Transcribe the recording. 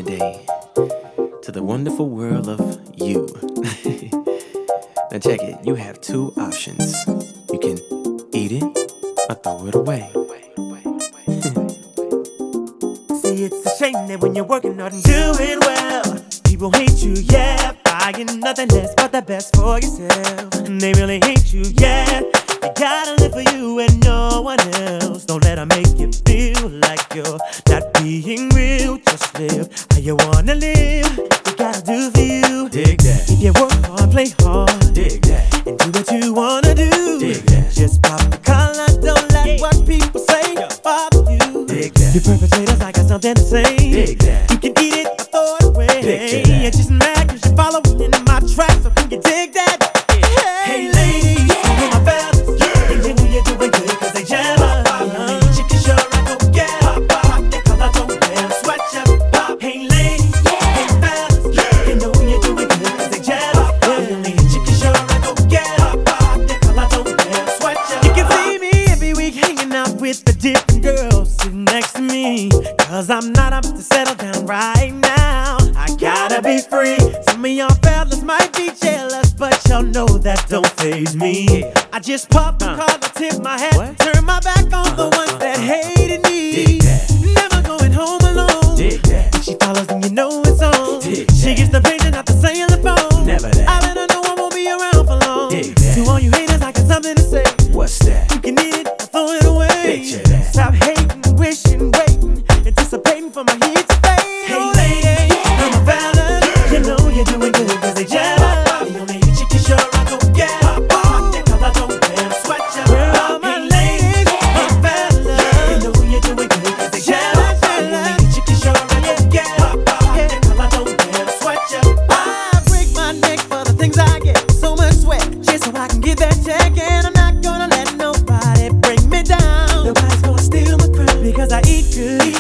today to the wonderful world of you. Now check it, you have two options. You can eat it or throw it away. See, it's a shame that when you're working hard and doing well, people hate you, yeah, buying nothing less but the best for yourself. And they really hate you, yeah. You gotta live for you and no one else. Don't let them make you feel like you're not being real. Just live how you wanna live. You gotta do for you. Dig that. If you work hard, play hard. Dig that. And do what you wanna do. Dig that. Just pop the collar, don't let what people say bother you. Dig that. You perpetrators, I got something to say. Dig that. You can eat it or throw it away. Picture that. You're just mad cause you're following in my tracks. So can you dig that? Hey ladies, you my fellas, and you know you're doing good cause they jealous. You can sure I go get it. Pop the collar, don't let them sweat you. Hey ladies, hey fellas, you know you're doing good cause they jealous. You can sure I go get it. Pop the collar, don't let them sweat you. You can see me every week hanging out with the different girls sitting next to me. Cause I'm not up to settle down right now. I gotta be free. Some of y'all fellas might be jealous, but y'all know that don't faze me. I just pop the collar, tip my hat, turn my back on the ones that hated me. Never going home alone. If she follows, then you know it's on. She gets the pager, not the cellophane. Never that. I let her know I won't be around for long. To all you haters, I got something to say. What's that? You can eat it or throw it away. Picture that. Stop hating, wishing, waiting, anticipating for my heat to fade. Hey lady, I'm a fella. You know you're doing good cause they jealous. The only chicken sure I go get it. Pop the collar, don't let them sweat you. Girl, my lady, I'm a fella. You know you're doing good cause they jealous. The only chicken sure I go get it. Pop the collar, don't let them sweat you. I break my neck for the things I get. So much sweat just so I can get that check. And I'm not gonna let nobody bring me down. Nobody's gonna steal my crown because I eat good.